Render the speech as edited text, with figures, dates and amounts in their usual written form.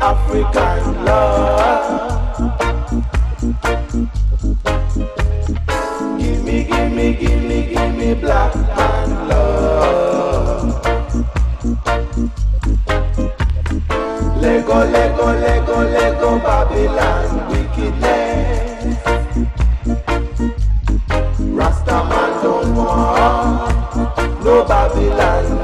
African love. Give me black man love. Lego Babylon wickedness. Rasta man don't want no Babylon